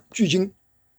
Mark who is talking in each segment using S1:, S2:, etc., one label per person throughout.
S1: 距今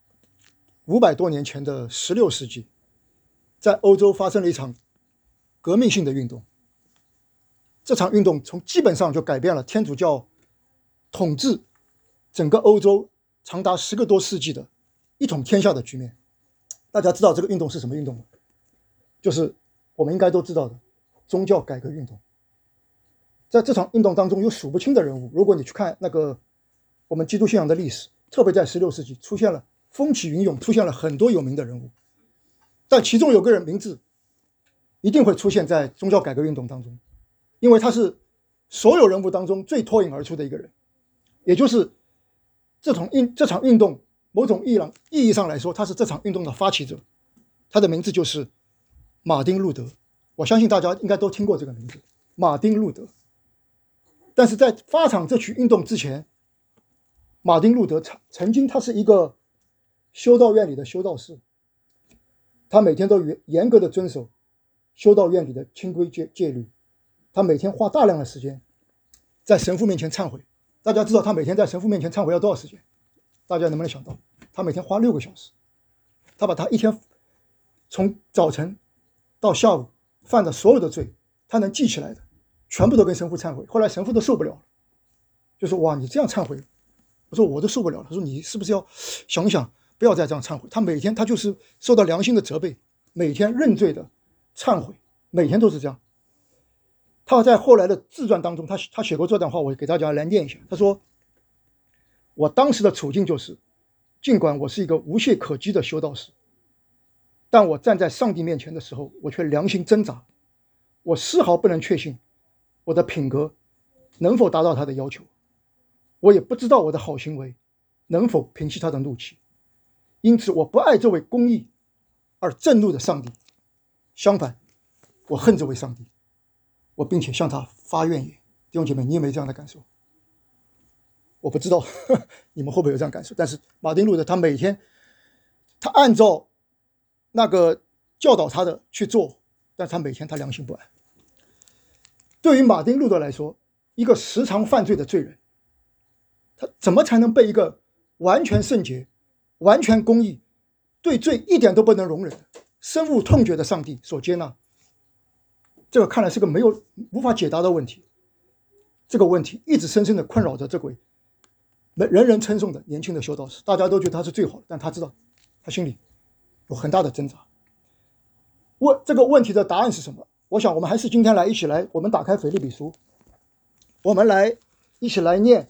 S1: 500多年前的16世纪，在欧洲发生了一场革命性的运动。这场运动基本上就改变了天主教统治整个欧洲长达10个多世纪的一统天下的局面。大家知道这个运动是什么运动吗？就是我们应该都知道的宗教改革运动。在这场运动当中有数不清的人物，如果你去看那个我们基督信仰的历史，特别在16世纪出现了风起云涌，出现了很多有名的人物，但其中有个人名字一定会出现在宗教改革运动当中，因为他是所有人物当中最脱颖而出的一个人，也就是这场运动某种意义上来说，他是这场运动的发起者，他的名字就是马丁路德。我相信大家应该都听过这个名字，马丁路德。但是在发场这曲运动之前，马丁路德曾经他是一个修道院里的修道士，他每天都严格的遵守修道院里的清规戒律，他每天花大量的时间在神父面前忏悔。大家知道他每天在神父面前忏悔要多少时间？大家能不能想到？他每天花6个小时，他把他一天从早晨到下午犯的所有的罪，他能记起来的全部都跟神父忏悔。后来神父都受不了了，就说哇，你这样忏悔，我说我都受不了了。他说你是不是要想想不要再这样忏悔？他每天他就是受到良心的责备，每天认罪的忏悔，每天都是这样。他在后来的自传当中，他写过这段话，我给大家来念一下。他说，我当时的处境就是，尽管我是一个无懈可击的修道士，但我站在上帝面前的时候，我却良心挣扎，我丝毫不能确信我的品格能否达到他的要求，我也不知道我的好行为能否平息他的怒气，因此我不爱这位公义而震怒的上帝，相反，我恨这位上帝，我并且向他发怨言。弟兄姐妹，你有没有这样的感受？我不知道你们会不会有这样感受，但是马丁路德他每天他按照那个教导他的去做，但他每天他良心不安。对于马丁路德来说，一个时常犯罪的罪人，他怎么才能被一个完全圣洁、完全公义、对罪一点都不能容忍、深恶痛绝的上帝所接纳？这个看来是个无法解答的问题。这个问题一直深深地困扰着这位人人称颂的年轻的修道士，大家都觉得他是最好的，但他知道他心里有很大的挣扎。这个问题的答案是什么？我想我们还是今天一起来，我们打开腓立比书，我们一起来念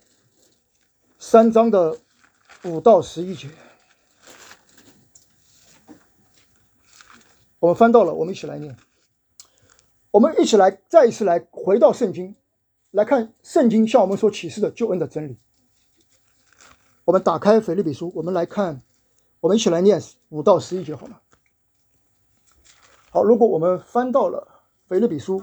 S1: 3章的5到11节。我们翻到了，我们一起来念。我们一起来再一次来回到圣经，来看圣经向我们所启示的救恩的真理。我们打开腓立比书，我们来看，我们一起来念5到11节好吗？好，如果我们翻到了腓立比书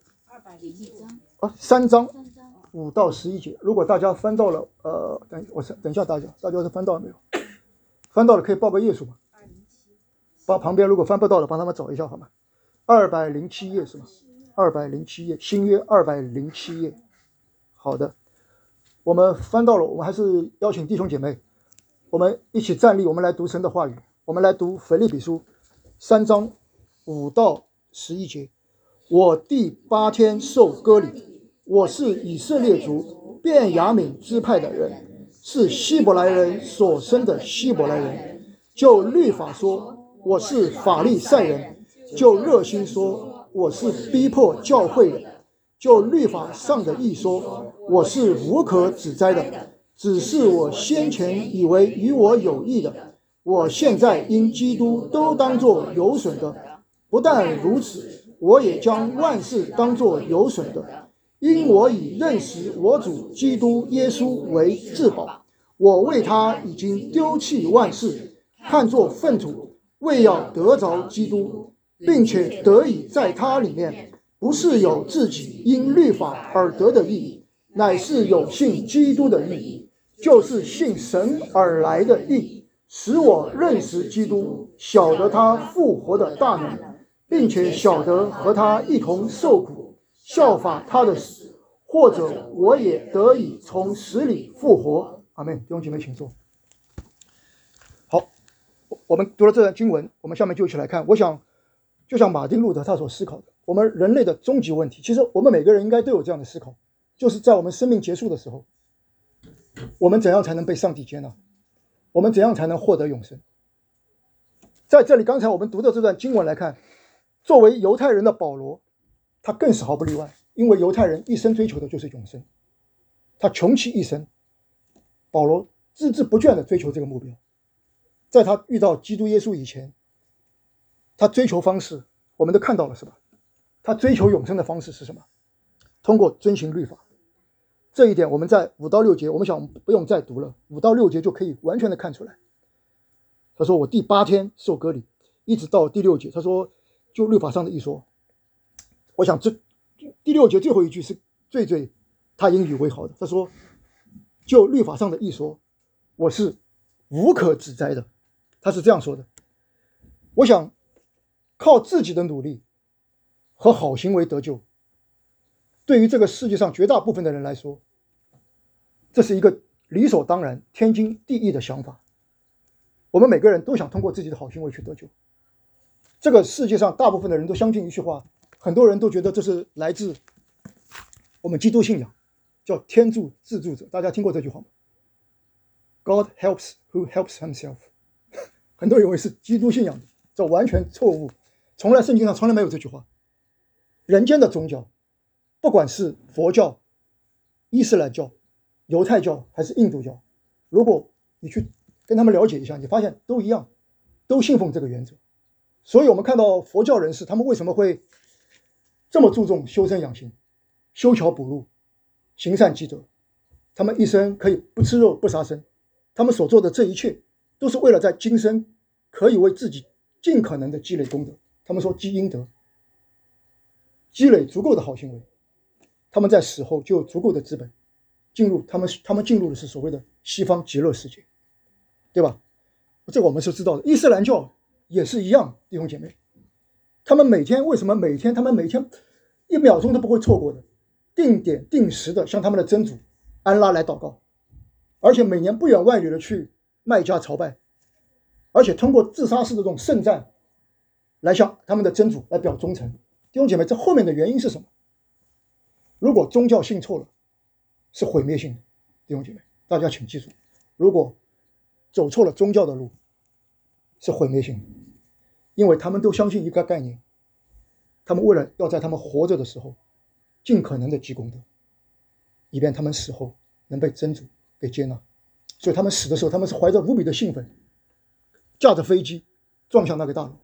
S1: 3章5到11节，如果大家翻到了等一下，大家是翻到了没有？翻到了可以报个页数吗？把旁边如果翻不到了，帮他们找一下好吗？207页是吗？207页，新约207页。好的，我们翻到了，我们还是邀请弟兄姐妹，我们一起站立，我们来读神的话语。我们来读腓立比书3章5到11节。我第8天受割礼，我是以色列族便雅悯支派的人，是希伯来人所生的希伯来人。就律法说，我是法利赛人；就热心说，我是逼迫教会的；就律法上的义说，我是无可指摘的。只是我先前以为与我有益的，我现在因基督都当作有损的。不但如此，我也将万事当作有损的，因我以认识我主基督耶稣为至宝。我为他已经丢弃万事，看作粪土，为要得着基督，并且得以在他里面，不是有自己因律法而得的义，乃是有信基督的义，就是信神而来的义，使我认识基督，晓得他复活的大能，并且晓得和他一同受苦，效法他的死，或者我也得以从死里复活。阿们。弟兄姐妹请坐。 我们读了这段经文，我们下面就一起来看。我想，就像马丁路德他所思考的，我们人类的终极问题，其实我们每个人应该都有这样的思考，就是在我们生命结束的时候，我们怎样才能被上帝接纳？我们怎样才能获得永生？在这里，刚才我们读的这段经文来看，作为犹太人的保罗，他更是毫不例外，因为犹太人一生追求的就是永生，他穷其一生，保罗孜孜不倦地追求这个目标。在他遇到基督耶稣以前，他追求方式我们都看到了，是吧？他追求永生的方式是什么？通过遵行律法。这一点我们在5到6节，我们想不用再读了，5到6节就可以完全的看出来。他说我第8天受割礼，一直到第6节，他说就律法上的一说。我想这第6节最后一句是最他引以为豪的。他说就律法上的一说，我是无可指摘的。他是这样说的。我想靠自己的努力和好行为得救，对于这个世界上绝大部分的人来说，这是一个理所当然、天经地义的想法。我们每个人都想通过自己的好行为去得救。这个世界上大部分的人都相信一句话，很多人都觉得这是来自我们基督信仰，叫天助自助者。大家听过这句话吗？ God helps who helps himself。 很多人以为是基督信仰的，这完全错误，圣经上从来没有这句话。人间的宗教，不管是佛教、伊斯兰教、犹太教还是印度教，如果你去跟他们了解一下，你发现都一样，都信奉这个原则。所以我们看到佛教人士他们为什么会这么注重修身养性、修桥补路、行善积德，他们一生可以不吃肉不杀生，他们所做的这一切都是为了在今生可以为自己尽可能的积累功德。他们说积阴德，积累足够的好行为，他们在死后就有足够的资本进入他们进入的是所谓的西方极乐世界，对吧？这个我们是知道的。伊斯兰教也是一样，弟兄姐妹，他们每天1秒钟都不会错过的，定点定时的向他们的真主安拉来祷告，而且每年不远万里的去麦加朝拜，而且通过自杀式的这种圣战来向他们的真主来表忠诚。弟兄姐妹，这后面的原因是什么？如果宗教信错了，是毁灭性的。弟兄姐妹，大家请记住，如果走错了宗教的路，是毁灭性的。因为他们都相信一个概念，他们为了要在他们活着的时候尽可能的积功德，以便他们死后能被真主给接纳。所以他们死的时候，他们是怀着无比的兴奋，驾着飞机撞向那个大楼。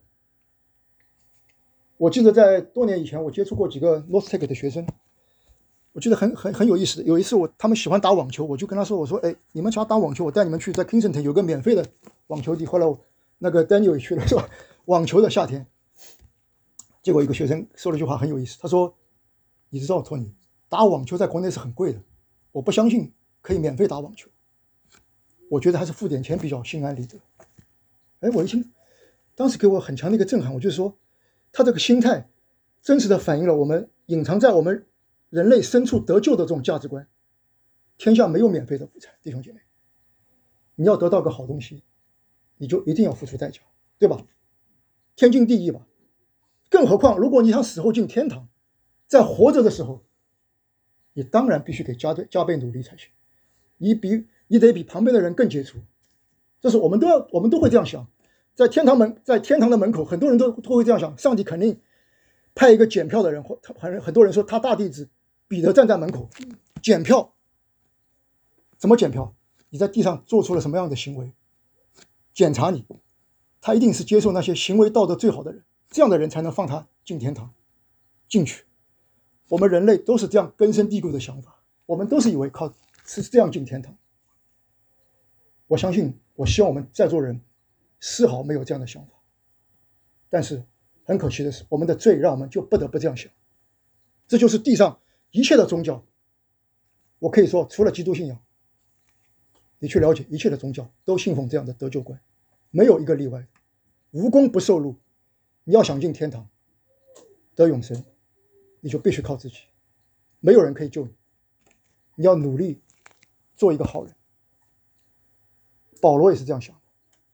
S1: 我记得在多年以前，我接触过几个 Nostec 的学生，我觉得很有意思的。有一次他们喜欢打网球，我就跟他说，我说你们想打网球，我带你们去在 Kingston 有个免费的网球地。后来那个 Daniel 也去了，是吧？网球的夏天。结果一个学生说了一句话很有意思，他说你知道托尼，打网球在国内是很贵的，我不相信可以免费打网球，我觉得还是付点钱比较心安理得。我一听，当时给我很强的一个震撼，我就说他这个心态真实的反映了我们隐藏在我们人类深处得救的这种价值观。天下没有免费的午餐，弟兄姐妹，你要得到个好东西，你就一定要付出代价，对吧？天经地义吧。更何况如果你想死后进天堂，在活着的时候，你当然必须得加倍努力才行，你得比旁边的人更杰出。这是我们都会这样想。在天堂的门口，很多人都会这样想，上帝肯定派一个检票的人，很多人说他大弟子彼得站在门口检票。怎么检票？你在地上做出了什么样的行为，检查你，他一定是接受那些行为道德最好的人，这样的人才能放他进天堂进去。我们人类都是这样根深蒂固的想法，我们都是以为是这样进天堂。我希望我们在座人丝毫没有这样的想法，但是很可惜的是，我们的罪让我们就不得不这样想。这就是地上一切的宗教，我可以说除了基督信仰，你去了解一切的宗教都信奉这样的得救观，没有一个例外，无功不受禄。你要想进天堂得永生，你就必须靠自己，没有人可以救你，你要努力做一个好人。保罗也是这样想的，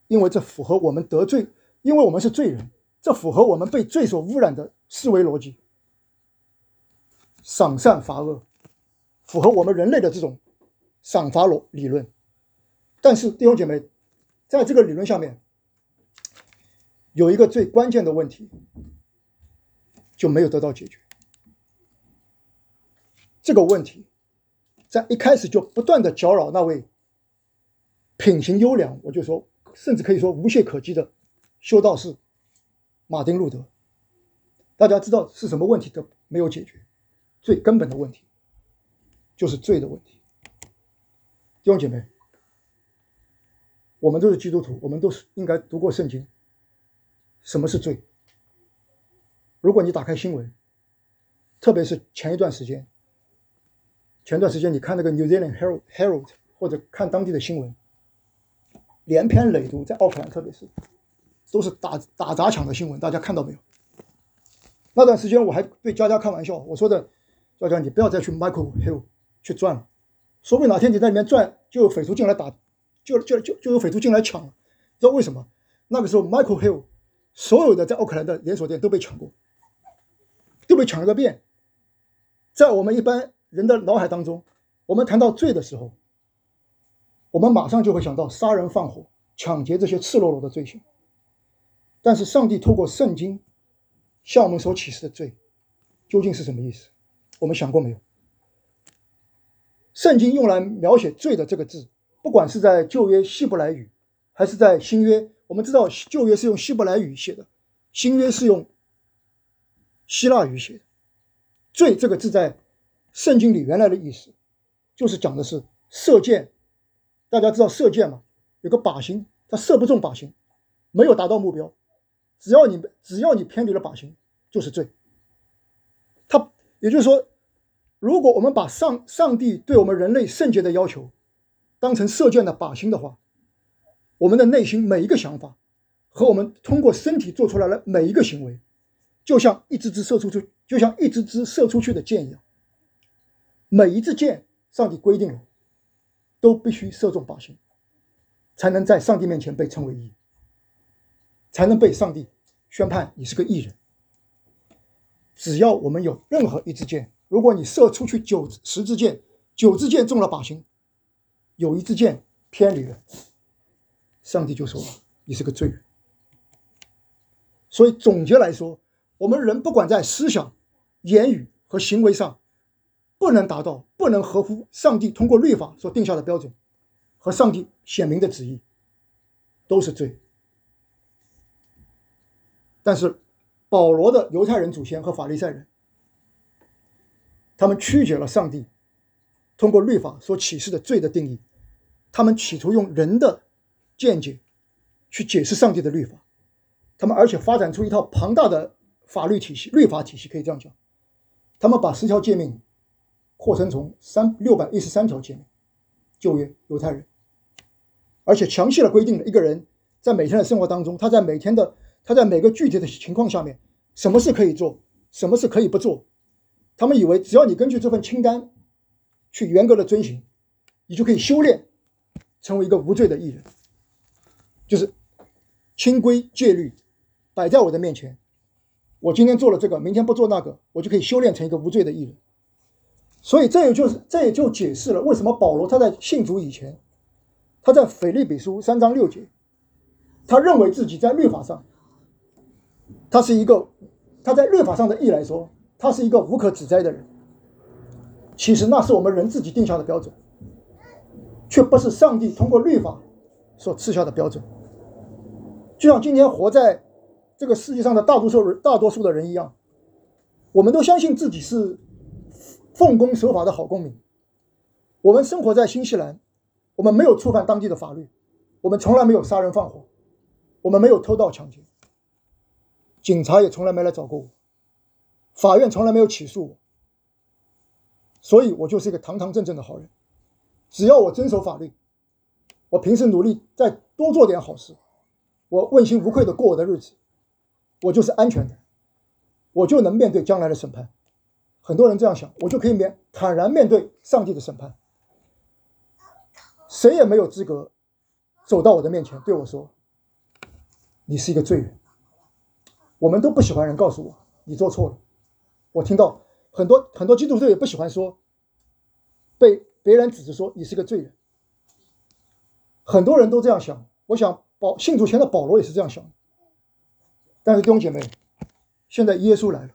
S1: 因为这符合我们得罪，因为我们是罪人，这符合我们被罪所污染的思维逻辑。赏善罚恶，符合我们人类的这种赏罚理论。但是弟兄姐妹，在这个理论下面，有一个最关键的问题就没有得到解决。这个问题在一开始就不断的搅扰那位品行优良，我就说甚至可以说无懈可击的修道士马丁路德。大家知道是什么问题都没有解决，最根本的问题就是罪的问题。弟兄姐妹，我们都是基督徒，我们都是应该读过圣经。什么是罪？如果你打开新闻，特别是前一段时间你看那个 New Zealand Herald 或者看当地的新闻，连篇累牍，在奥克兰特别是都是打砸抢的新闻，大家看到没有？那段时间我还对佳佳开玩笑，我说的佳佳，你不要再去 Michael Hill 去转了，说不定哪天你在里面转，就有匪徒进来打，就有匪徒进来抢了。知道为什么？那个时候 Michael Hill 所有的在奥克兰的连锁店都被抢过，都被抢了个遍。在我们一般人的脑海当中，我们谈到罪的时候，我们马上就会想到杀人放火、抢劫这些赤裸裸的罪行。但是上帝透过圣经向我们所启示的罪究竟是什么意思？我们想过没有？圣经用来描写罪的这个字，不管是在旧约希伯来语还是在新约，我们知道旧约是用希伯来语写的，新约是用希腊语写的。罪这个字在圣经里原来的意思就是讲的是射箭。大家知道射箭吗？有个靶心，它射不中靶心，没有达到目标，只要你偏离了靶心就是罪。也就是说，如果我们把上帝对我们人类圣洁的要求当成射箭的靶心的话，我们的内心每一个想法和我们通过身体做出来的每一个行为，就像一支支射出去的箭一样，每一支箭上帝规定了都必须射中靶心，才能在上帝面前被称为义，才能被上帝宣判你是个义人。只要我们有任何一支箭，如果你射出去10支箭，9支箭中了靶心，有一支箭偏离了，上帝就说你是个罪人。所以总结来说，我们人不管在思想、言语和行为上不能合乎上帝通过律法所定下的标准和上帝显明的旨意，都是罪。但是保罗的犹太人祖先和法利赛人，他们曲解了上帝通过律法所启示的罪的定义，他们企图用人的见解去解释上帝的律法，他们而且发展出一套庞大的法律体系、律法体系，可以这样讲。他们把10条诫命扩成从613条诫命，旧约犹太人，而且详细的规定了一个人在每天的生活当中，他在每个具体的情况下面，什么事可以做，什么事可以不做。他们以为只要你根据这份清单去严格的遵行，你就可以修炼成为一个无罪的义人。就是清规戒律摆在我的面前，我今天做了这个，明天不做那个，我就可以修炼成一个无罪的义人。所以这也就解释了为什么保罗他在信主以前，他在腓立比书3章6节，他认为自己在律法上，他在律法上的义来说，他是一个无可指摘的人。其实那是我们人自己定下的标准，却不是上帝通过律法所赐下的标准。就像今天活在这个世界上的大多数的人一样，我们都相信自己是奉公守法的好公民。我们生活在新西兰，我们没有触犯当地的法律，我们从来没有杀人放火，我们没有偷盗抢劫，警察也从来没来找过我，法院从来没有起诉我，所以我就是一个堂堂正正的好人。只要我遵守法律，我平时努力再多做点好事，我问心无愧的过我的日子，我就是安全的，我就能面对将来的审判。很多人这样想，我就可以坦然面对上帝的审判。谁也没有资格走到我的面前对我说你是一个罪人。我们都不喜欢人告诉我你做错了。我听到很多基督徒也不喜欢说被别人指着说你是个罪人。很多人都这样想，我想信主前的保罗也是这样想的。但是弟兄姐妹，现在耶稣来了，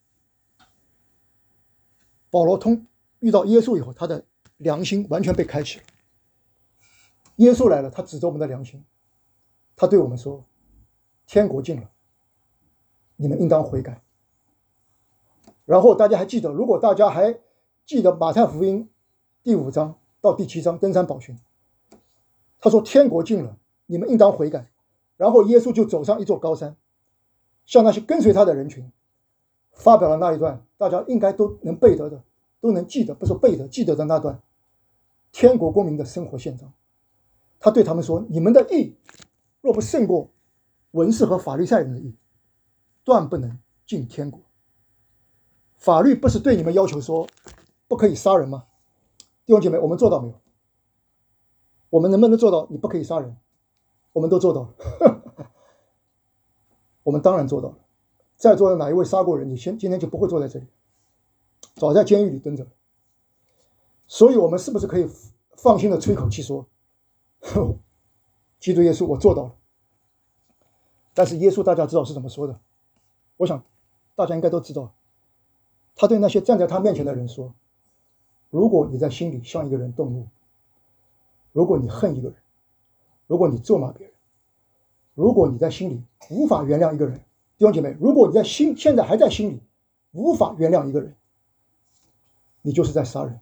S1: 保罗遇到耶稣以后，他的良心完全被开启了。耶稣来了，他指着我们的良心，他对我们说：天国近了，你们应当悔改。然后大家还记得，如果大家还记得马太福音第5章到第7章登山宝训，他说天国近了，你们应当悔改。然后耶稣就走上一座高山，向那些跟随他的人群发表了那一段大家应该都能背得的，都能记得，不是背得，记得的那段天国公民的生活宪章。他对他们说：你们的义若不胜过文士和法利赛人的义，断不能进天国。法律不是对你们要求说不可以杀人吗？弟兄姐妹，我们做到没有？我们能不能做到你不可以杀人？我们都做到了我们当然做到了。在座的哪一位杀过人，你今天就不会坐在这里，早在监狱里蹲着了。所以我们是不是可以放心的吹口气说基督耶稣我做到了？但是耶稣大家知道是怎么说的，我想大家应该都知道。他对那些站在他面前的人说：如果你在心里向一个人动怒，如果你恨一个人，如果你咒骂别人，如果你在心里无法原谅一个人，弟兄姐妹，如果你现在还在心里无法原谅一个人，你就是在杀人。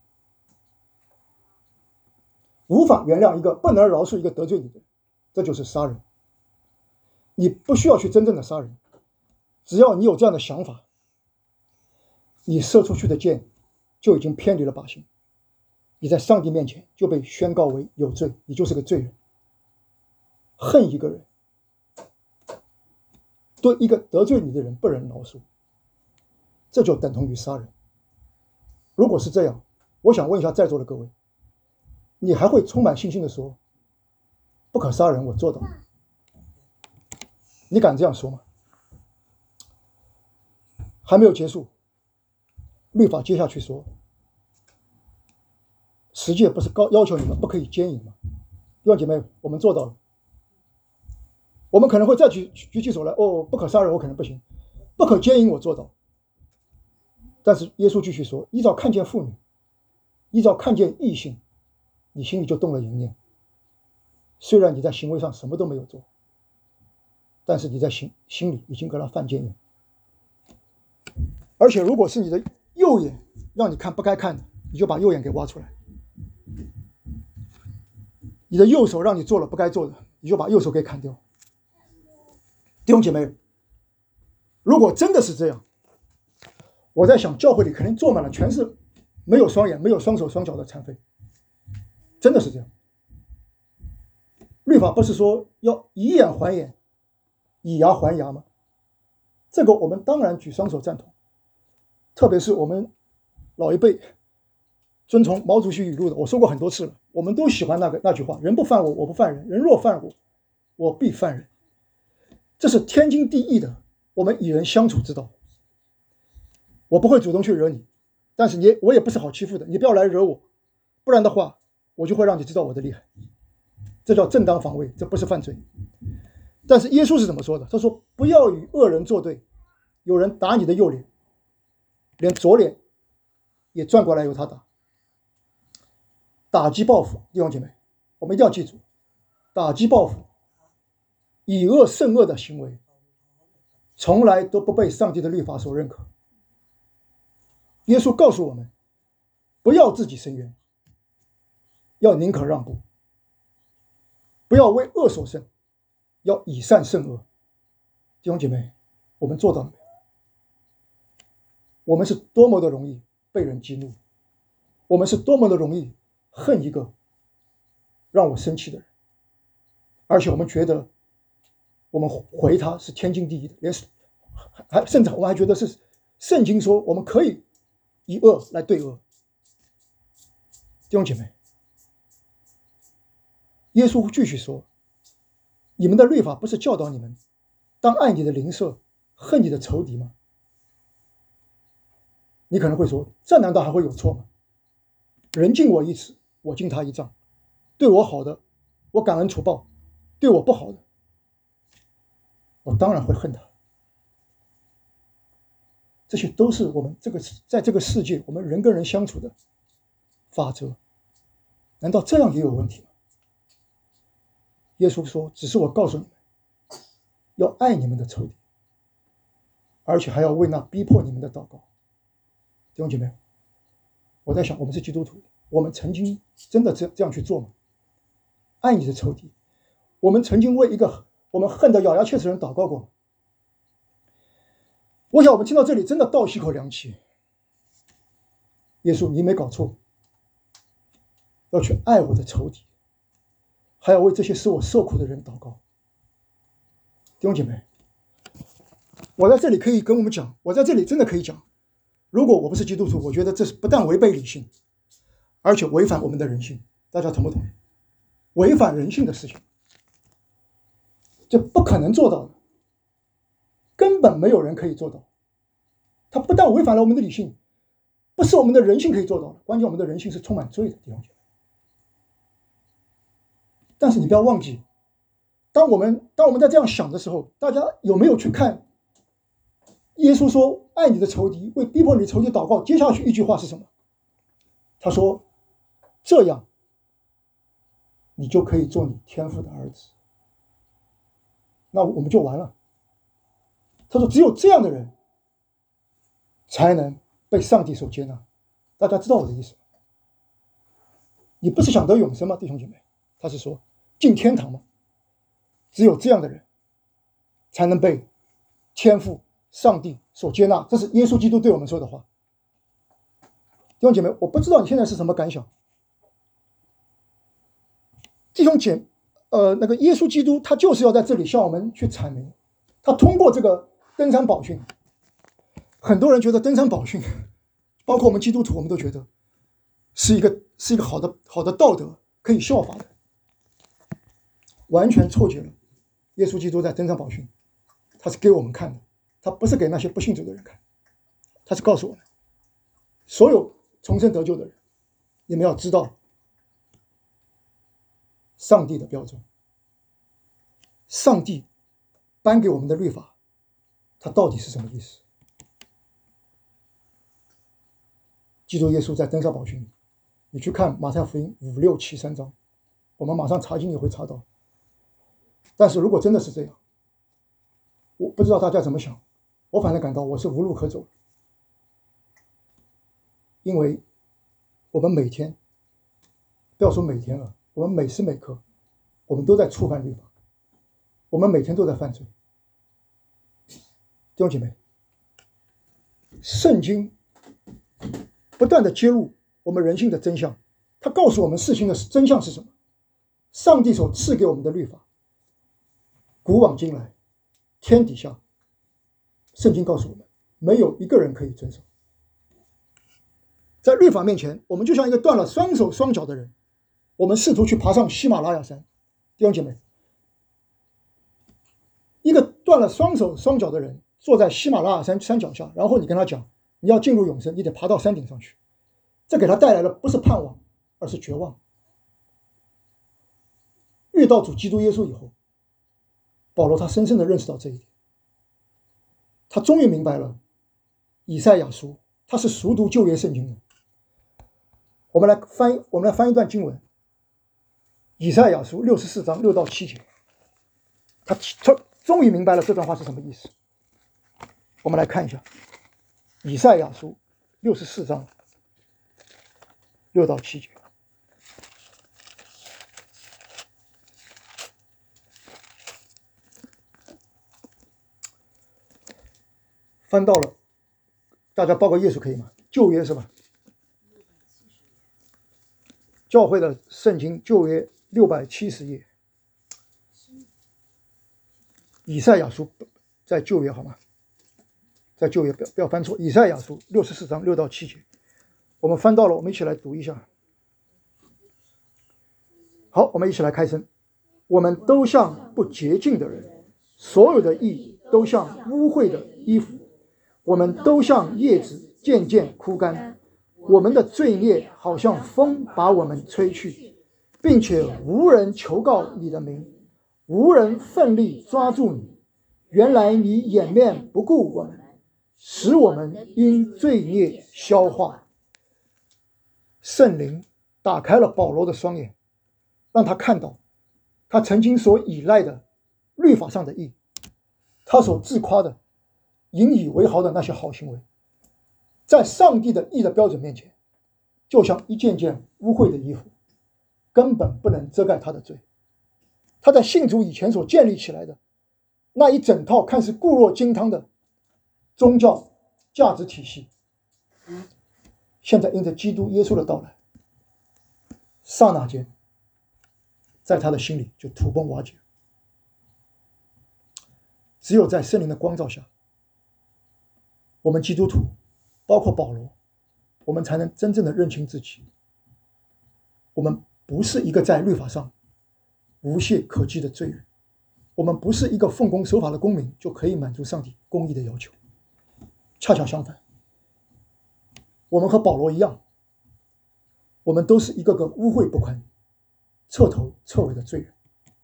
S1: 无法原谅一个，不能饶恕一个得罪你的人，这就是杀人。你不需要去真正的杀人，只要你有这样的想法，你射出去的箭就已经偏离了靶心，你在上帝面前就被宣告为有罪，你就是个罪人。恨一个人，对一个得罪你的人不能饶恕，这就等同于杀人。如果是这样，我想问一下在座的各位，你还会充满信心的说不可杀人我做到？你敢这样说吗？还没有结束，律法接下去说，十诫不是要求你们不可以奸淫吗？弟兄姐妹，我们做到了。我们可能会再举起手来，不可杀人我可能不行，不可奸淫我做到。但是耶稣继续说，依照看见妇女，依照看见异性，你心里就动了淫念。虽然你在行为上什么都没有做，但是你在心里已经跟他犯奸淫。而且如果是你的右眼让你看不该看的，你就把右眼给挖出来。你的右手让你做了不该做的，你就把右手给砍掉。弟兄姐妹，如果真的是这样，我在想教会里肯定坐满了全是没有双眼、没有双手双脚的残废，真的是这样。律法不是说要以眼还眼，以牙还牙吗？这个我们当然举双手赞同，特别是我们老一辈遵从毛主席语录的，我说过很多次了，我们都喜欢那句话：人不犯我，我不犯人；人若犯我，我必犯人。这是天经地义的，我们与人相处之道。我不会主动去惹你，但是我也不是好欺负的，你不要来惹我，不然的话我就会让你知道我的厉害。这叫正当防卫，这不是犯罪。但是耶稣是怎么说的？他说不要与恶人作对，有人打你的右脸，连左脸也转过来由他打。打击报复，弟兄姐妹，我们一定要记住，打击报复以恶胜恶的行为从来都不被上帝的律法所认可。耶稣告诉我们不要自己伸冤，要宁可让步，不要为恶所胜，要以善胜恶。弟兄姐妹，我们做到了没有？我们是多么的容易被人激怒，我们是多么的容易恨一个让我生气的人，而且我们觉得我们回他是天经地义的，甚至我们还觉得是圣经说我们可以以恶来对恶。弟兄姐妹，耶稣继续说，你们的律法不是教导你们当爱你的邻舍，恨你的仇敌吗？你可能会说，这难道还会有错吗？人敬我一尺，我敬他一丈。对我好的，我感恩图报；对我不好的，我当然会恨他。这些都是我们在这个世界，我们人跟人相处的法则。难道这样也有问题吗？耶稣说，只是我告诉你们，要爱你们的仇敌，而且还要为那逼迫你们的祷告。弟兄姐妹，我在想，我们是基督徒，我们曾经真的这样去做吗？爱你的仇敌，我们曾经为一个我们恨得咬牙切齿的人祷告过吗？我想我们听到这里真的倒吸口凉气。耶稣，你没搞错，要去爱我的仇敌，还要为这些使我受苦的人祷告。弟兄姐妹，我在这里可以跟我们讲，我在这里真的可以讲，如果我不是基督徒，我觉得这是不但违背理性，而且违反我们的人性。大家同不同意？违反人性的事情，这不可能做到的，根本没有人可以做到。它不但违反了我们的理性，不是我们的人性可以做到的，关键我们的人性是充满罪的，弟兄姐妹。但是你不要忘记，当我们在这样想的时候，大家有没有去看耶稣说爱你的仇敌，为逼迫你的仇敌祷告，接下去一句话是什么？他说，这样你就可以做你天父的儿子。那我们就完了。他说只有这样的人才能被上帝所接纳。大家知道我的意思吗？你不是想得永生吗，弟兄姐妹？他是说进天堂吗？只有这样的人才能被天父上帝所接纳。这是耶稣基督对我们说的话。弟兄姐妹，我不知道你现在是什么感想。弟兄姐，那个耶稣基督他就是要在这里向我们去阐明，他通过这个登山宝训，很多人觉得登山宝训，包括我们基督徒，我们都觉得是一个好的道德可以效法的，完全错解了耶稣基督在登山宝训，他是给我们看的，他不是给那些不信主的人看，他是告诉我们，所有重生得救的人，你们要知道上帝的标准，上帝颁给我们的律法，它到底是什么意思？基督耶稣在登山宝训，你去看马太福音5、6、7、3章，我们马上查经也会查到。但是如果真的是这样，我不知道大家怎么想，我反正感到我是无路可走，因为我们每天，不要说每天了，我们每时每刻，我们都在触犯律法，我们每天都在犯罪。弟兄姐妹，圣经不断的揭露我们人性的真相，它告诉我们事情的真相是什么。上帝所赐给我们的律法，古往今来，天底下，圣经告诉我们，没有一个人可以遵守。在律法面前，我们就像一个断了双手双脚的人，我们试图去爬上喜马拉雅山。弟兄姐妹，一个断了双手双脚的人坐在喜马拉雅山脚下，然后你跟他讲，你要进入永生，你得爬到山顶上去，这给他带来的不是盼望，而是绝望。遇到主基督耶稣以后，保罗他深深的认识到这一点，他终于明白了以赛亚书，他是熟读旧约圣经的。我们来翻一段经文，以赛亚书64章6到7节，他终于明白了这段话是什么意思。我们来看一下以赛亚书64章6到7节。翻到了，大家报个页数可以吗？旧约是吧？教会的圣经旧约670页，以赛亚书在旧约好吗？在旧约不要翻错，以赛亚书64章6到7节，我们翻到了，我们一起来读一下。好，我们一起来开声。我们都像不洁净的人， 所有的义都像污秽的衣服，我们都像叶子渐渐枯干，我们的罪孽好像风把我们吹去，并且无人求告你的名，无人奋力抓住你。原来你掩面不顾我们，使我们因罪孽消化。圣灵打开了保罗的双眼，让他看到他曾经所依赖的律法上的义，他所自夸的引以为豪的那些好行为，在上帝的义的标准面前，就像一件件污秽的衣服，根本不能遮盖他的罪。他在信主以前所建立起来的那一整套看似固若金汤的宗教价值体系，现在因着基督耶稣的到来，刹那间在他的心里就土崩瓦解。只有在圣灵的光照下，我们基督徒包括保罗，我们才能真正的认清自己，我们不是一个在律法上无懈可击的罪人，我们不是一个奉公守法的公民就可以满足上帝公义的要求。恰恰相反，我们和保罗一样，我们都是一个个污秽不堪、彻头彻尾的罪人。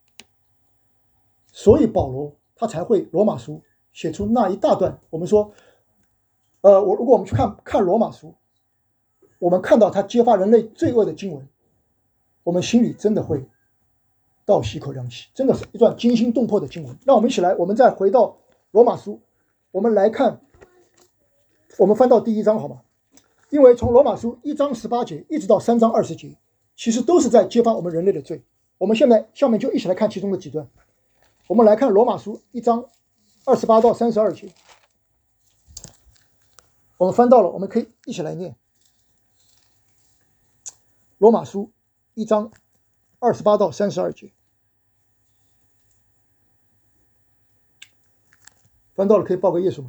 S1: 所以保罗他才会罗马书写出那一大段。我们说如果我们去看罗马书，我们看到他揭发人类罪恶的经文，我们心里真的会倒吸一口凉气，真的是一段惊心动魄的经文。让我们一起来，我们再回到罗马书，我们来看，我们翻到第1章好吗？因为从罗马书1章18节一直到3章20节，其实都是在揭发我们人类的罪。我们现在下面就一起来看其中的几段。我们来看罗马书1章28到32节，我们翻到了，我们可以一起来念。罗马书1章28到32节，翻到了可以报个页数吗？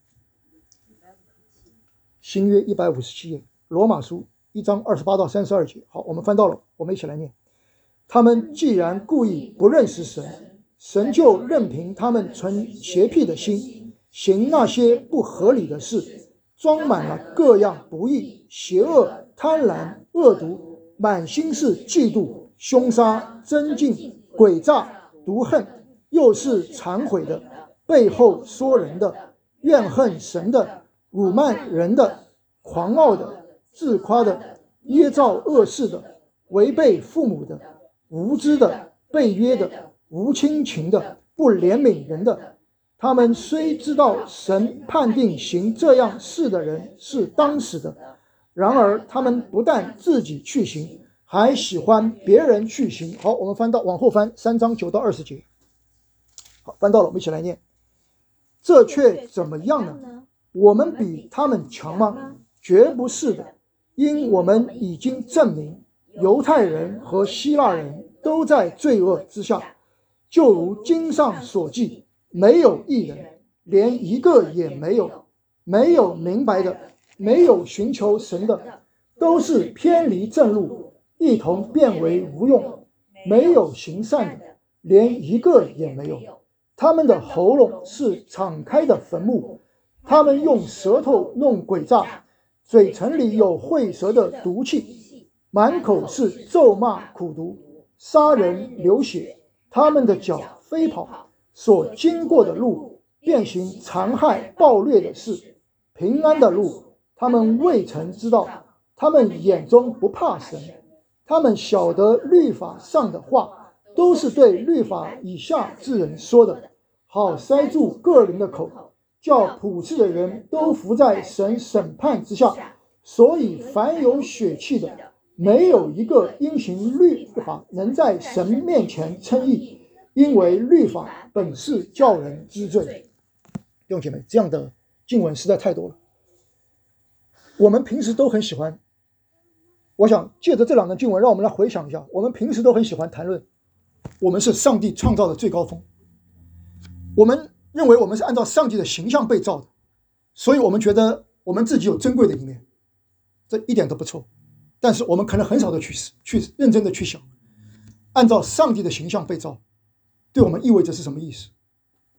S1: 新约157页，罗马书1章28到32节。好，我们翻到了，我们一起来念。他们既然故意不认识神，神就任凭他们存邪僻的心，行那些不合理的事，装满了各样不义、邪恶、贪婪、恶毒，满心是嫉妒、凶杀、争竞、诡诈、毒恨，又是忏悔的，背后说人的，怨恨神的，辱慢人的，狂傲的，自夸的，捏造恶事的，违背父母的，无知的，背约的，无亲情的，不怜悯人的。他们虽知道神判定行这样事的人是当死的，然而他们不但自己去行，还喜欢别人去行。好，我们往后翻3章9到20节。好，翻到了，我们一起来念。这却怎么样呢？我们比他们强吗？绝不是的，因我们已经证明，犹太人和希腊人都在罪恶之下，就如经上所记，没有义人，连一个也没有，没有明白的，没有寻求神的，都是偏离正路，一同变为无用，没有行善的，连一个也没有。他们的喉咙是敞开的坟墓，他们用舌头弄诡诈，嘴唇里有会舌的毒气，满口是咒骂苦毒，杀人流血。他们的脚飞跑，所经过的路便行残害暴虐的事，平安的路他们未曾知道。他们眼中不怕神，他们晓得律法上的话都是对律法以下之人说的，好塞住个人的口，叫普世的人都服在神审判之下。所以凡有血气的，没有一个因行律法能在神面前称义，因为律法本是叫人知罪。弟兄姐妹，这样的经文实在太多了，我们平时都很喜欢。我想借着这两段经文，让我们来回想一下，我们平时都很喜欢谈论我们是上帝创造的最高峰，我们认为我们是按照上帝的形象被造的，所以我们觉得我们自己有珍贵的一面，这一点都不错。但是我们可能很少的去认真的去想，按照上帝的形象被造对我们意味着是什么意思。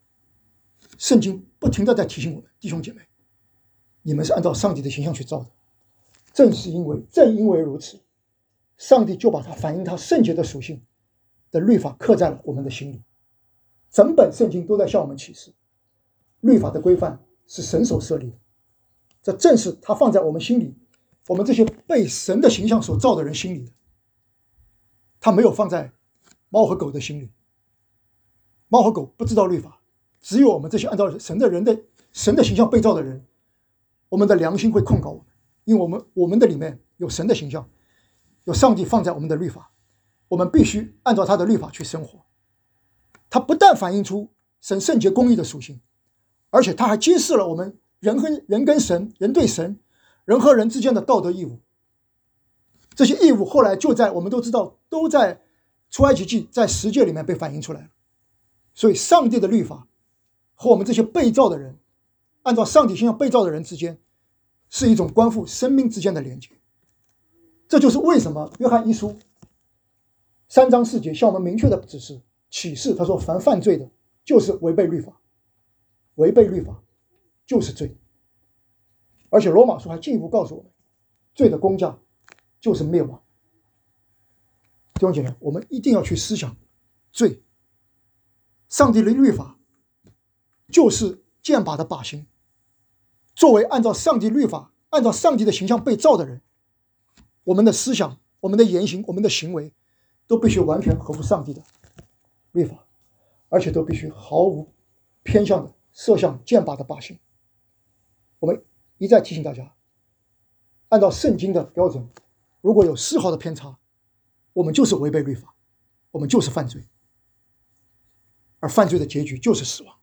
S1: 圣经不停地在提醒我们，弟兄姐妹，你们是按照上帝的形象去造的。正因为如此，上帝就把它反映他圣洁的属性的律法刻在了我们的心里。整本圣经都在向我们启示，律法的规范是神所设立的，这正是他放在我们心里，我们这些被神的形象所造的人心里的。他没有放在猫和狗的心里，猫和狗不知道律法，只有我们这些按照神的形象被造的人，我们的良心会控告我们，因为我们的里面有神的形象，有上帝放在我们的律法，我们必须按照他的律法去生活。它不但反映出神圣洁公义的属性，而且它还揭示了我们人跟神、人对神、人和人之间的道德义务。这些义务后来就在我们都知道，都在出埃及记、在十诫里面被反映出来了。所以上帝的律法和我们这些被造的人，按照上帝形象被造的人之间，是一种关乎生命之间的连接。这就是为什么约翰一书3章4节向我们明确的指示启示，他说凡犯罪的就是违背律法，违背律法就是罪。而且罗马书还进一步告诉我们，罪的工价就是灭亡。弟兄姐妹，我们一定要去思想罪。上帝的律法就是剑拔的靶心。作为按照上帝律法、按照上帝的形象被造的人，我们的思想、我们的言行、我们的行为都必须完全合乎上帝的律法，而且都必须毫无偏向的射向剑拔的靶心。我们一再提醒大家，按照圣经的标准，如果有丝毫的偏差，我们就是违背律法，我们就是犯罪，而犯罪的结局就是死亡。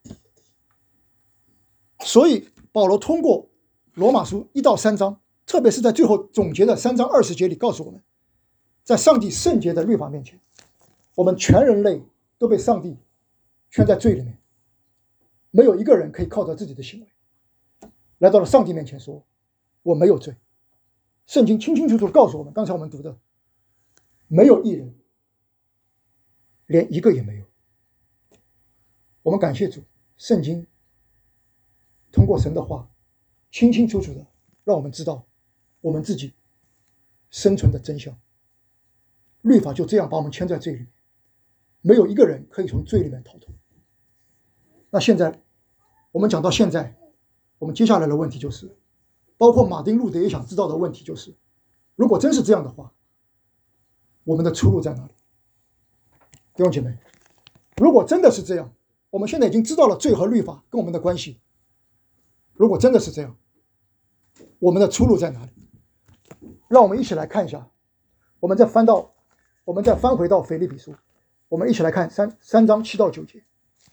S1: 所以保罗通过罗马书1到3章，特别是在最后总结的3章20节里告诉我们，在上帝圣洁的律法面前，我们全人类都被上帝圈在罪里面，没有一个人可以靠着自己的行为来到了上帝面前说我没有罪。圣经清清楚楚告诉我们，刚才我们读的，没有一人，连一个也没有。我们感谢主，圣经通过神的话清清楚楚的让我们知道我们自己生存的真相。律法就这样把我们圈在罪里面，没有一个人可以从罪里面逃脱。那现在我们讲到现在，我们接下来的问题就是，包括马丁路德也想知道的问题就是，如果真是这样的话，我们的出路在哪里？弟兄姐妹，如果真的是这样，我们现在已经知道了罪和律法跟我们的关系，如果真的是这样，我们的出路在哪里？让我们一起来看一下，我们再翻回到腓立比书，我们一起来看三章7到9节。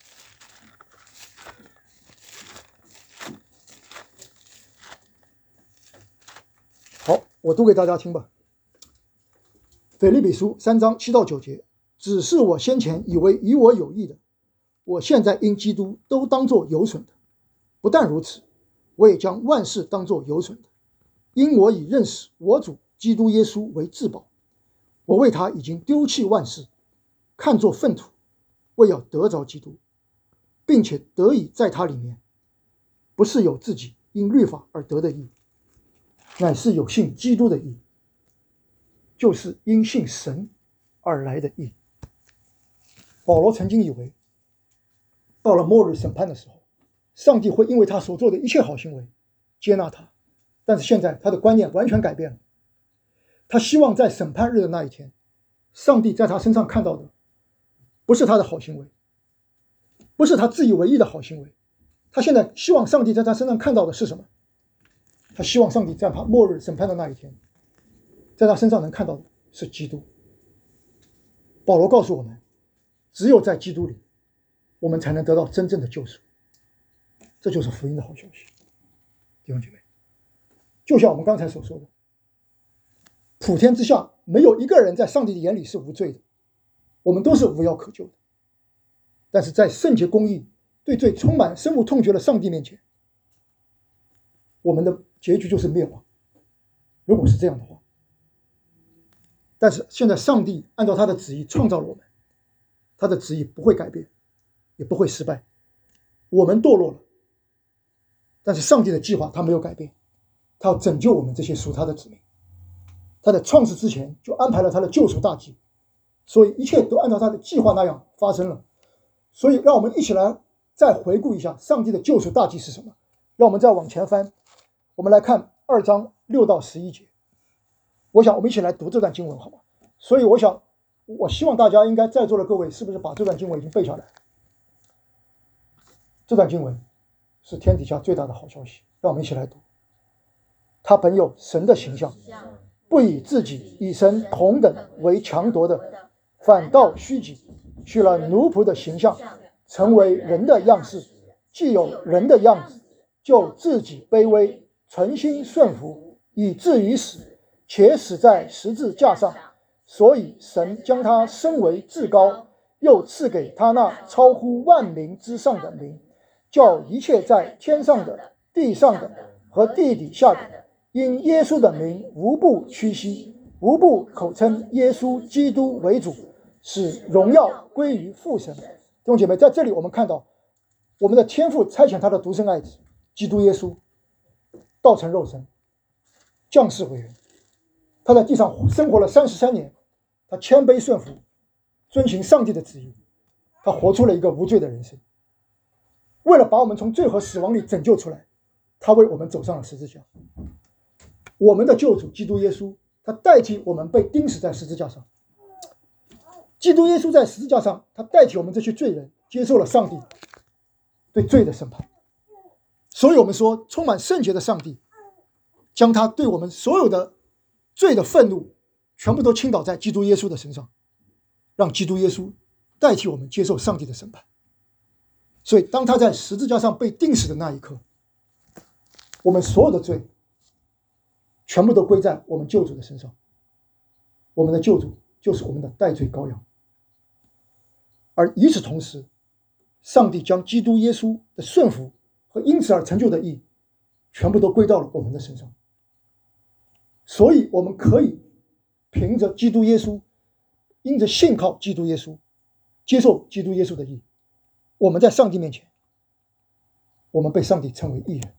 S1: 好，我读给大家听吧。腓立比书3章7到9节，只是我先前以为与我有益的，我现在因基督都当作有损的。不但如此，我也将万事当作有损的，因我已认识我主基督耶稣为至宝。我为他已经丢弃万事，看作粪土，为要得着基督，并且得以在他里面，不是有自己因律法而得的义，乃是有信基督的义，就是因信神而来的义。保罗曾经以为，到了末日审判的时候，上帝会因为他所做的一切好行为接纳他，但是现在他的观念完全改变了。他希望在审判日的那一天，上帝在他身上看到的不是他的好行为，不是他自以为意的好行为。他现在希望上帝在他身上看到的是什么？他希望上帝在他末日审判的那一天，在他身上能看到的是基督。保罗告诉我们，只有在基督里，我们才能得到真正的救赎。这就是福音的好消息。弟兄姐妹，就像我们刚才所说的，普天之下没有一个人在上帝的眼里是无罪的，我们都是无药可救的。但是在圣洁公义、对罪充满深恶痛绝的上帝面前，我们的结局就是灭亡。如果是这样的话，但是现在上帝按照他的旨意创造了我们，他的旨意不会改变，也不会失败。 我们堕落了，但是上帝的计划他没有改变，他要拯救我们这些属他的子民。他在创世之前就安排了他的救赎大计，所以一切都按照他的计划那样发生了。所以让我们一起来再回顾一下上帝的救赎大计是什么。让我们再往前翻，我们来看2章6到11节。我想我们一起来读这段经文好吗？所以我希望大家应该在座的各位是不是把这段经文已经背下来？这段经文是天底下最大的好消息，让我们一起来读。他本有神的形象，不以自己与神同等为强夺的，反倒虚己，取了奴仆的形象，成为人的样式。既有人的样子，就自己卑微，存心顺服，以至于死，且死在十字架上。所以神将他升为至高，又赐给他那超乎万名之上的名，叫一切在天上的、地上的和地底下的，因耶稣的名无不屈膝，无不口称耶稣基督为主，使荣耀归于父神。弟兄姐妹，在这里我们看到我们的天父差遣他的独生爱子基督耶稣道成肉身，降世为人。他在地上生活了33年，他谦卑顺服，遵行上帝的旨意，他活出了一个无罪的人生。为了把我们从罪和死亡里拯救出来，他为我们走上了十字架。我们的救主基督耶稣，他代替我们被钉死在十字架上。基督耶稣在十字架上，他代替我们这些罪人接受了上帝对罪的审判。所以我们说，充满圣洁的上帝将他对我们所有的罪的愤怒全部都倾倒在基督耶稣的身上，让基督耶稣代替我们接受上帝的审判。所以当他在十字架上被钉死的那一刻，我们所有的罪全部都归在我们救主的身上。我们的救主就是我们的代罪羔羊。而与此同时，上帝将基督耶稣的顺服和因此而成就的义全部都归到了我们的身上。所以我们可以凭着基督耶稣，因着信靠基督耶稣，接受基督耶稣的义，我们在上帝面前，我们被上帝称为义人。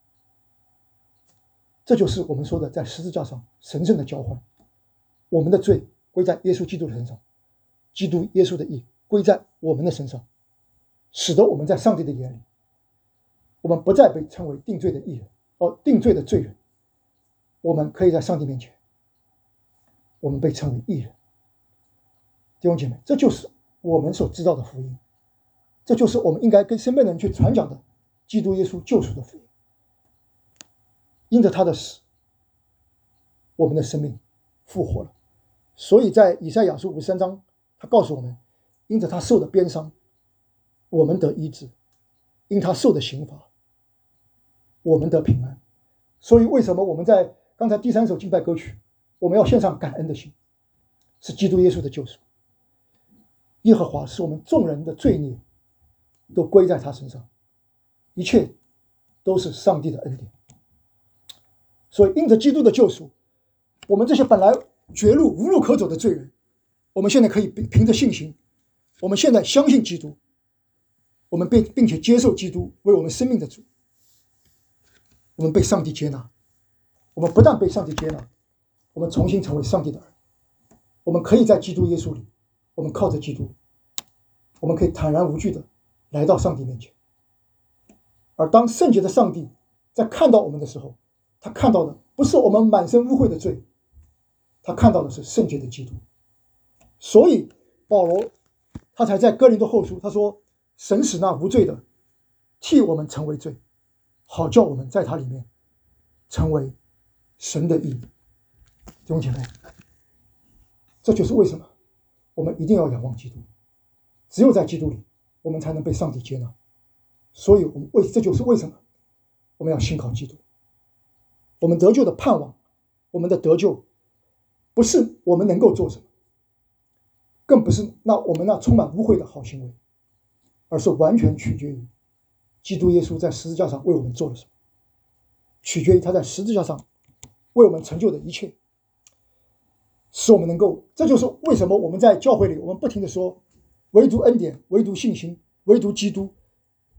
S1: 这就是我们说的在十字架上神圣的交换。我们的罪归在耶稣基督的身上，基督耶稣的义归在我们的身上，使得我们在上帝的眼里，我们不再被称为定罪的义人，定罪的罪人。我们可以在上帝面前，我们被称为义人。弟兄姐妹，这就是我们所知道的福音，这就是我们应该跟身边的人去传讲的基督耶稣救赎的福音。因着他的死，我们的生命复活了。所以在以赛亚书53章，他告诉我们，因着他受的鞭伤，我们得医治；因他受的刑罚，我们得平安。所以为什么我们在刚才第3首敬拜歌曲，我们要献上感恩的心，是基督耶稣的救赎。耶和华使我们众人的罪孽都归在他身上，一切都是上帝的恩典。所以因着基督的救赎，我们这些本来绝路无路可走的罪人，我们现在可以凭着信心，我们现在相信基督，我们并且接受基督为我们生命的主，我们被上帝接纳。我们不但被上帝接纳，我们重新成为上帝的儿女。我们可以在基督耶稣里，我们靠着基督，我们可以坦然无惧的来到上帝面前。而当圣洁的上帝在看到我们的时候，他看到的不是我们满身污秽的罪，他看到的是圣洁的基督。所以保罗他才在哥林多后书他说，神使那无罪的替我们成为罪，好叫我们在他里面成为神的义。弟兄姐妹，这就是为什么我们一定要仰望基督，只有在基督里我们才能被上帝接纳。所以这就是为什么我们要信靠基督。我们得救的盼望，我们的得救不是我们能够做什么，更不是我们那充满污秽的好行为，而是完全取决于基督耶稣在十字架上为我们做了什么，取决于他在十字架上为我们成就的一切，使我们能够。这就是为什么我们在教会里我们不停地说唯独恩典，唯独信心，唯独基督，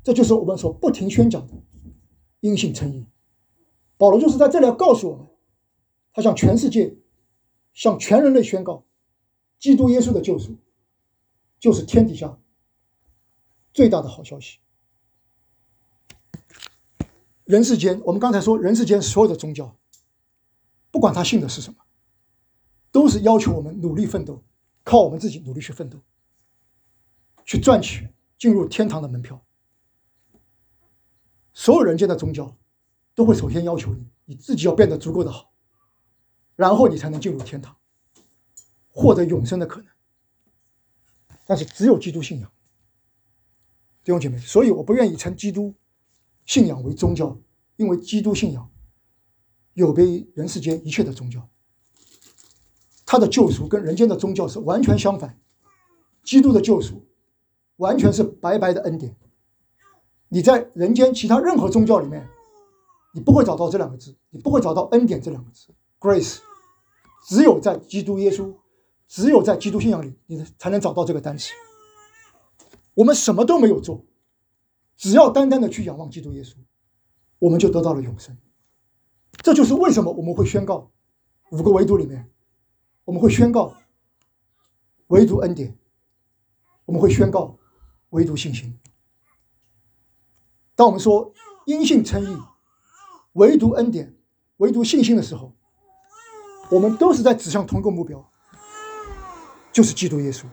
S1: 这就是我们所不停宣讲的因信称义。保罗就是在这里要告诉我们，他向全世界、向全人类宣告，基督耶稣的救赎就是天底下最大的好消息。人世间，我们刚才说，人世间所有的宗教，不管他信的是什么，都是要求我们努力奋斗，靠我们自己努力去奋斗，去赚取进入天堂的门票。所有人间的宗教都会首先要求你自己要变得足够的好，然后你才能进入天堂，获得永生的可能。但是只有基督信仰，弟兄姐妹，所以我不愿意称基督信仰为宗教，因为基督信仰有别于人世间一切的宗教，他的救赎跟人间的宗教是完全相反。基督的救赎完全是白白的恩典，你在人间其他任何宗教里面，你不会找到这两个字，你不会找到恩典这两个字 grace， 只有在基督耶稣，只有在基督信仰里，你才能找到这个单词。我们什么都没有做，只要单单的去仰望基督耶稣，我们就得到了永生。这就是为什么我们会宣告5个维度里面，我们会宣告唯独恩典，我们会宣告唯独信心。当我们说因信称义，唯独恩典，唯独信心的时候，我们都是在指向同一个目标，就是基督耶稣。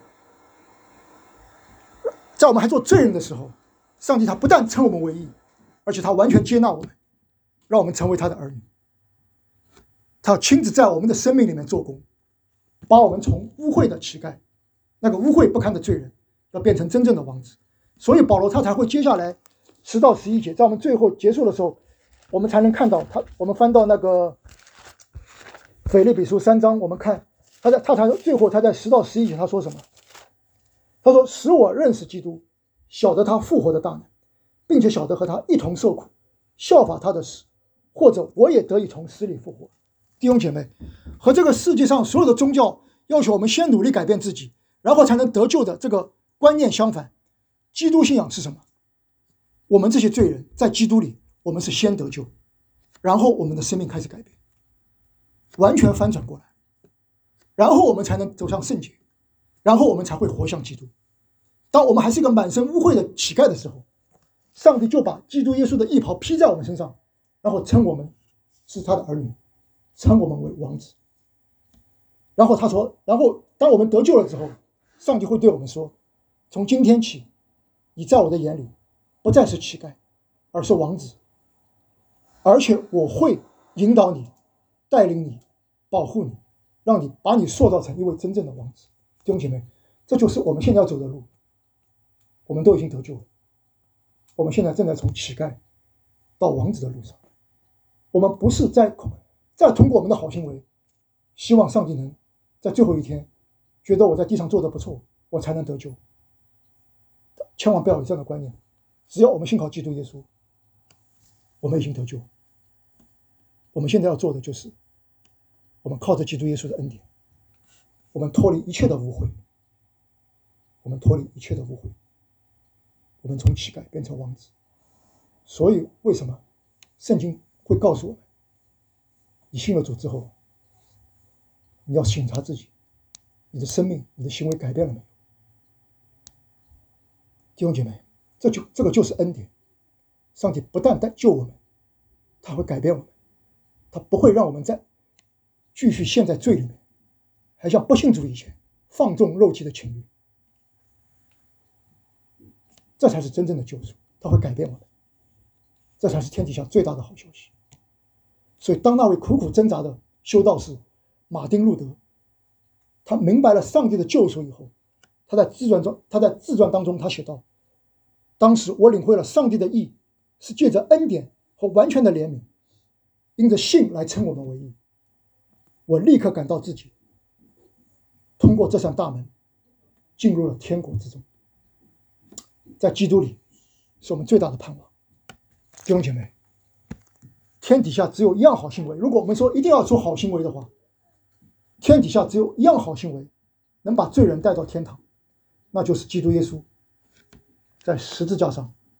S1: 在我们还做罪人的时候，上帝他不但称我们为义，而且他完全接纳我们，让我们成为他的儿女。他要亲自在我们的生命里面做工，把我们从污秽的乞丐，那个污秽不堪的罪人，要变成真正的王子。所以保罗他才会接下来10到11节，在我们最后结束的时候，我们才能看到他。我们翻到那个腓立比书3章，我们看他才最后他在10到11节他说什么？他说：“使我认识基督，晓得他复活的大能，并且晓得和他一同受苦，效法他的死，或者我也得以从死里复活。”弟兄姐妹，和这个世界上所有的宗教要求我们先努力改变自己，然后才能得救的这个观念相反。基督信仰是什么？我们这些罪人在基督里，我们是先得救，然后我们的生命开始改变，完全翻转过来，然后我们才能走向圣洁，然后我们才会活像基督。当我们还是一个满身污秽的乞丐的时候，上帝就把基督耶稣的义袍披在我们身上，然后称我们是他的儿女，称我们为王子。然后他说，然后当我们得救了之后，上帝会对我们说：“从今天起，你在我的眼里不再是乞丐，而是王子，而且我会引导你，带领你，保护你，让你把你塑造成一位真正的王子。”弟兄姐妹，这就是我们现在要走的路。我们都已经得救了，我们现在正在从乞丐到王子的路上。我们不是再通过我们的好行为，希望上帝能在最后一天觉得我在地上做得不错，我才能得救。千万不要有这样的观念。只要我们信靠基督耶稣，我们已经得救。我们现在要做的就是，我们靠着基督耶稣的恩典，我们脱离一切的污秽，我们脱离一切的污秽，我们从乞丐变成王子。所以为什么圣经会告诉我们，你信了主之后，你要审查自己，你的生命、你的行为改变了没有？弟兄姐妹，这个就是恩典。上帝不但救我们，他会改变我们，他不会让我们继续陷在罪里面，还像不信主以前放纵肉体的情欲。这才是真正的救赎，他会改变我们，这才是天底下最大的好消息。所以当那位苦苦挣扎的修道士马丁路德，他明白了上帝的救赎以后，他在自传当中他写道：当时我领会了上帝的义是借着恩典和完全的怜悯，因着信来称我们为义。我立刻感到自己通过这扇大门进入了天国之中。在基督里是我们最大的盼望。弟兄姐妹，天底下只有一样好行为，如果我们说一定要做好行为的话，天底下只有一样好行为能把罪人带到天堂，那就是基督耶稣在十字架上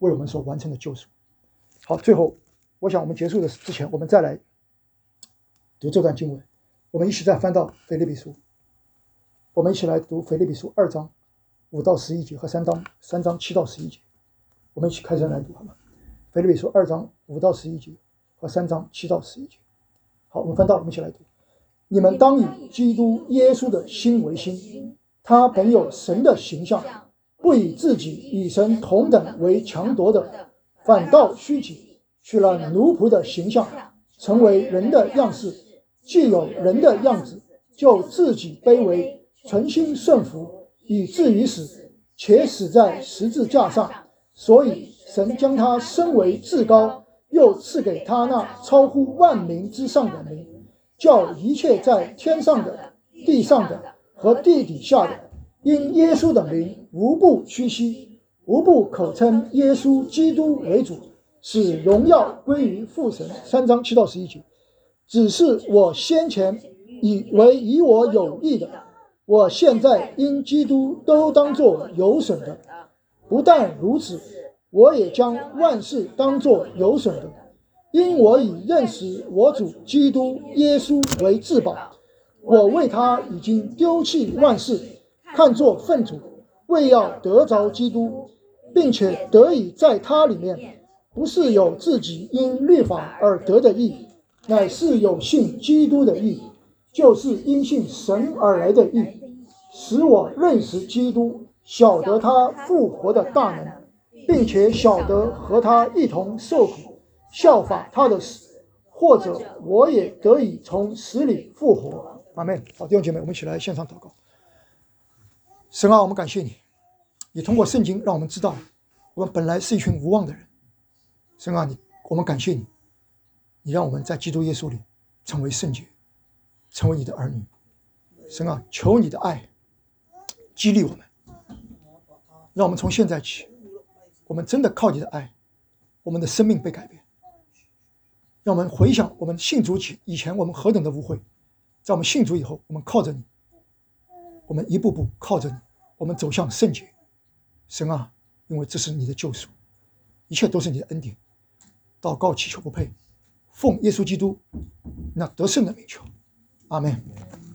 S1: 为我们所完成的救赎。好，最后我想我们结束的之前，我们再来读这段经文。我们一起再翻到腓立比书，我们一起来读腓立比书2章5到11节和3章7到11节。我们一起开始来读好吗？腓立比书2章5到11节和3章7到11节。好，我们翻到，我们一起来读。你们当以基督耶稣的心为心，他本有神的形象，不以自己与神同等为强夺的，反倒虚己，取了奴仆的形象，成为人的样式。既有人的样子，就自己卑微，存心顺服，以至于死，且死在十字架上。所以神将他升为至高，又赐给他那超乎万民之上的名，叫一切在天上的、地上的和地底下的，因耶稣的名无不屈膝，无不口称耶稣基督为主，使荣耀归于父神。3章7到11节。只是我先前以为以我有益的，我现在因基督都当作有损的。不但如此，我也将万事当作有损的，因我以认识我主基督耶稣为至宝。我为他已经丢弃万事，看作粪土，为要得着基督，并且得以在他里面，不是有自己因律法而得的义，乃是有信基督的义，就是因信神而来的义，使我认识基督，晓得他复活的大能，并且晓得和他一同受苦，效法他的死，或者我也得以从死里复活。阿们。好，弟兄姐妹，我们一起来献上祷告。神啊，我们感谢你，你通过圣经让我们知道，我们本来是一群无望的人。神啊，我们感谢你，你让我们在基督耶稣里成为圣洁，成为你的儿女。神啊，求你的爱激励我们，让我们从现在起，我们真的靠你的爱，我们的生命被改变。让我们回想我们信主起以前我们何等的污秽，在我们信主以后，我们靠着你，我们一步步靠着你，我们走向圣洁。神啊，因为这是你的救赎，一切都是你的恩典。祷告祈求不配，奉耶稣基督那得胜的名求，阿们。